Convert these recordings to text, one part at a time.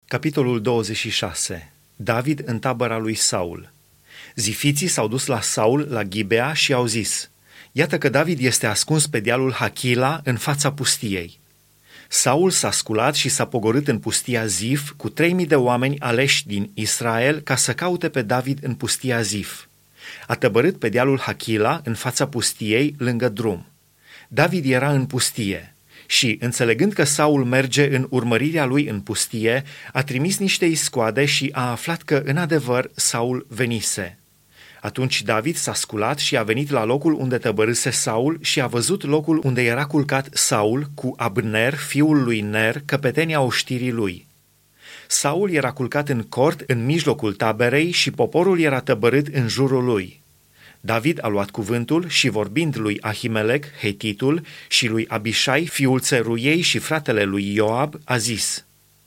Capitolul 26. David în tabăra lui Saul. Zifiții s-au dus la Saul la Ghibea și au zis: Iată că David este ascuns pe dealul Hachila în fața pustiei. Saul s-a sculat și s-a pogorât în pustia Zif cu 3000 de oameni aleși din Israel ca să caute pe David în pustia Zif. A tăbărât pe dealul Hachila în fața pustiei lângă drum. David era în pustie și, înțelegând că Saul merge în urmărirea lui în pustie, a trimis niște iscoade și a aflat că, în adevăr, Saul venise. Atunci David s-a sculat și a venit la locul unde tăbărâse Saul și a văzut locul unde era culcat Saul cu Abner, fiul lui Ner, căpetenia oștirii lui. Saul era culcat în cort în mijlocul taberei și poporul era tăbărât în jurul lui. David a luat cuvântul și, vorbind lui Ahimelec, Hetitul, și lui Abișai, fiul Țeruiei și fratele lui Ioab, a zis: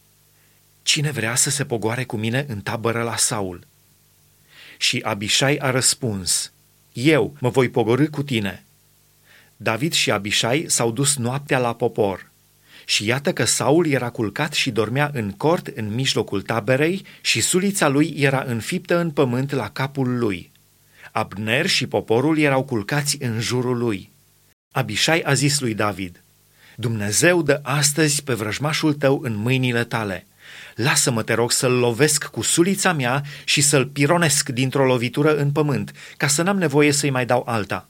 Cine vrea să se pogoare cu mine în tabără la Saul? Și Abișai a răspuns: Eu mă voi pogorî cu tine. David și Abișai s-au dus noaptea la popor. Și iată că Saul era culcat și dormea în cort în mijlocul taberei și sulița lui era înfiptă în pământ la capul lui. Abner și poporul erau culcați în jurul lui. Abișai a zis lui David: Dumnezeu dă astăzi pe vrăjmașul tău în mâinile tale. Lasă-mă, te rog, să-l lovesc cu sulița mea și să-l pironesc dintr-o lovitură în pământ, ca să n-am nevoie să-i mai dau alta.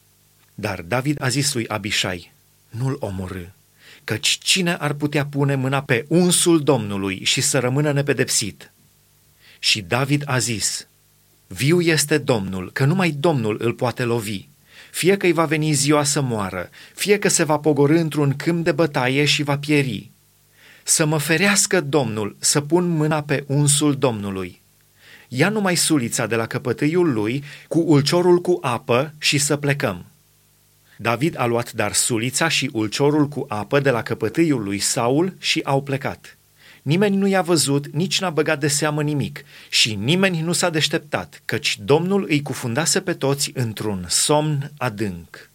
Dar David a zis lui Abișai: Nu-l omorâ, căci cine ar putea pune mâna pe unsul Domnului și să rămână nepedepsit? Și David a zis: Viu este Domnul, că numai Domnul îl poate lovi. Fie că îi va veni ziua să moară, fie că se va pogorî într-un câmp de bătaie și va pieri. Să mă ferească Domnul să pun mâna pe unsul Domnului. Ia numai sulița de la căpătâiul lui cu ulciorul cu apă și să plecăm. David a luat dar sulița și ulciorul cu apă de la căpătâiul lui Saul și au plecat. Nimeni nu i-a văzut, nici n-a băgat de seamă nimic și nimeni nu s-a deșteptat, căci Domnul îi cufundase pe toți într-un somn adânc.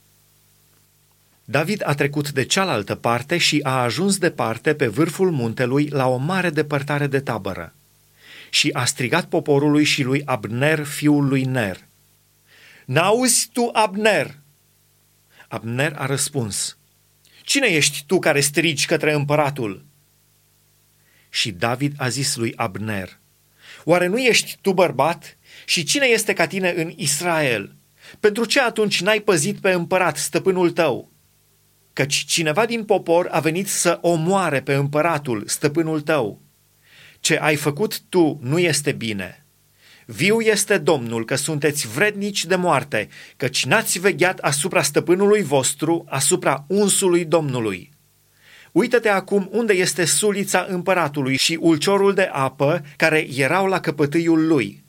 David a trecut de cealaltă parte și a ajuns departe pe vârful muntelui la o mare depărtare de tabără. Și a strigat poporului și lui Abner, fiul lui Ner: N-auzi tu, Abner? Abner a răspuns: Cine ești tu care strigi către împăratul? Și David a zis lui Abner: Oare nu ești tu bărbat? Și cine este ca tine în Israel? Pentru ce atunci n-ai păzit pe împărat, stăpânul tău? Căci cineva din popor a venit să omoare pe împăratul, stăpânul tău. Ce ai făcut tu nu este bine. Viu este Domnul că sunteți vrednici de moarte, căci n-ați vegheat asupra stăpânului vostru, asupra unsului Domnului. Uită-te acum unde este sulița împăratului și ulciorul de apă care erau la căpătâiul lui.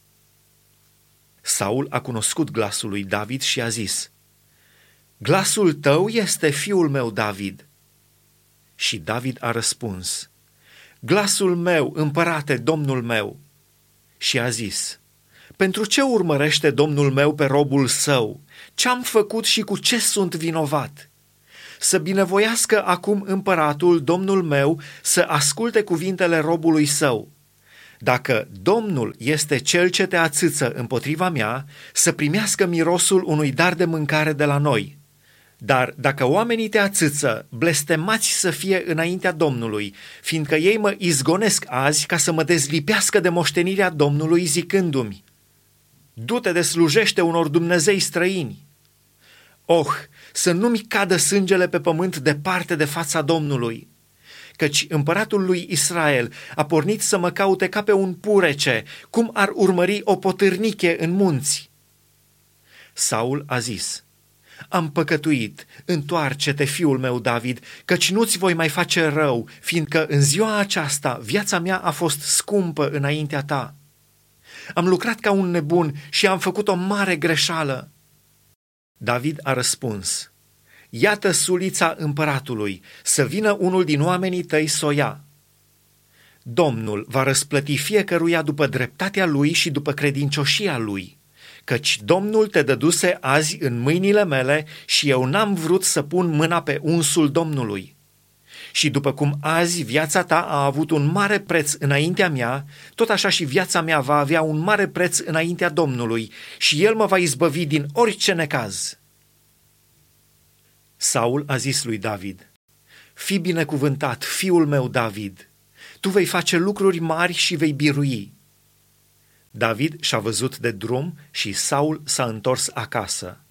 Saul a cunoscut glasul lui David și a zis: Glasul tău este fiul meu David. Și David a răspuns: Glasul meu, împărate, domnul meu. Și a zis: Pentru ce urmărește domnul meu pe robul său? Ce-am făcut și cu ce sunt vinovat? Să binevoiască acum împăratul, domnul meu, să asculte cuvintele robului său. Dacă Domnul este cel ce te ațâță împotriva mea, să primească mirosul unui dar de mâncare de la noi. Dar dacă oamenii te ațâță, blestemați să fie înaintea Domnului, fiindcă ei mă izgonesc azi ca să mă dezlipească de moștenirea Domnului, zicându-mi: Du-te de slujește unor dumnezei străini. Să nu-mi cadă sângele pe pământ departe de fața Domnului, căci împăratul lui Israel a pornit să mă caute ca pe un purece, cum ar urmări o potârniche în munți. Saul a zis: Am păcătuit, întoarce-te, fiul meu David, căci nu-ți voi mai face rău, fiindcă în ziua aceasta viața mea a fost scumpă înaintea ta. Am lucrat ca un nebun și am făcut o mare greșeală. David a răspuns: Iată sulița împăratului, să vină unul din oamenii tăi să o ia. Domnul va răsplăti fiecăruia după dreptatea lui și după credincioșia lui, căci Domnul te dăduse azi în mâinile mele și eu n-am vrut să pun mâna pe unsul Domnului. Și după cum azi viața ta a avut un mare preț înaintea mea, tot așa și viața mea va avea un mare preț înaintea Domnului și El mă va izbăvi din orice necaz. Saul a zis lui David: Fii binecuvântat, fiul meu David, tu vei face lucruri mari și vei birui. David și-a văzut de drum și Saul s-a întors acasă.